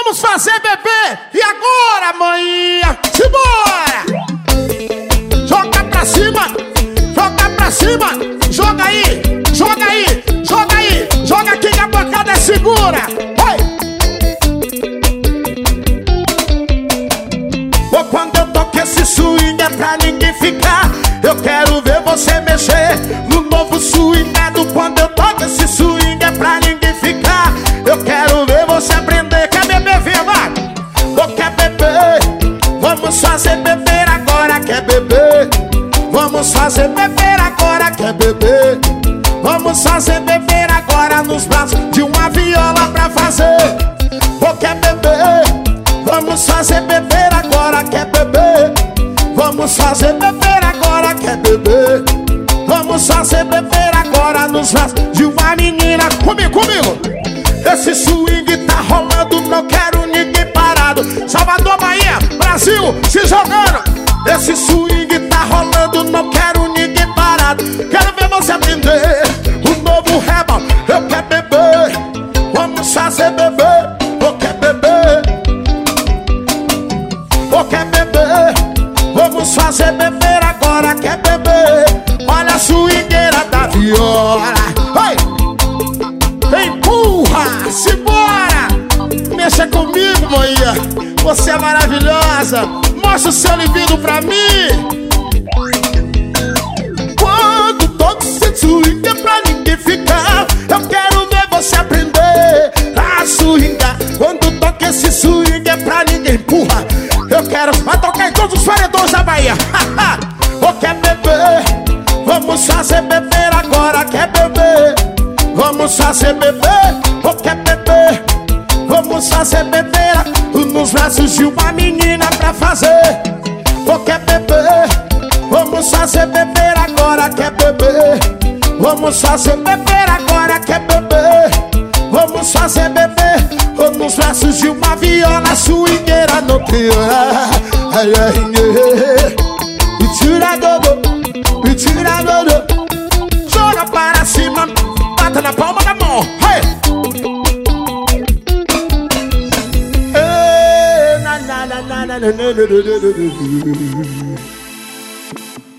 Vamos fazer bebê. E agora, maninha? Simbora! Joga pra cima. Joga pra cima. Joga aí. Joga aí. Joga aí. Joga aqui que a bancada é segura. Oi! Ou quando eu toco esse swing é pra ninguém ficar. Eu quero ver você mexer no novo swingado. Quando eu toco esse swing é pra ninguém ficar. Eu quero ver você aprender. Quer beber, vem, vai! Ou quer beber? Vamos fazer beber agora. Quer beber? Vamos fazer beber agora. Quer beber? Vamos fazer beber agora nos braços de uma viola pra fazer. Ou quer beber? Vamos fazer beber agora. Quer beber? Vamos fazer beber agora. Quer beber? Vamos fazer beber agora nos braços de uma menina. Comigo. Esse swing tá rolando, não quero ninguém parado. Salvador, Bahia, Brasil, se jogando. Esse swing tá rolando, não quero ninguém parado. Quero ver você aprender o novo reba. Eu quero beber, vamos fazer beber. Eu quero beber, eu quero beber. Vamos fazer beber agora. Quer beber? Olha a swingueira da viola. Oi! Empurra, simbora! Mexa comigo, manhã. Você é maravilhosa. Mostra o seu libido pra mim. Quando toco esse swing é pra ninguém ficar. Eu quero ver você aprender a swingar. Quando toco esse swing é pra ninguém empurra. Eu quero, vai tocar em todos os paredões da Bahia. Ou quer beber? Vamos fazer beber agora. Quer beber? Vamos fazer beber. Ou quer beber? Vamos fazer beber nos braços de uma menina pra fazer. Ou quer beber? Vamos fazer beber agora. Quer beber? Vamos fazer beber agora. Quer beber? Vamos fazer beber nos braços de uma viola swingueira no pior. Me tira dodo. Joga para cima, bata na palma da mão. Hey! Na, na, na, na, na, na, na, na, na, na, na.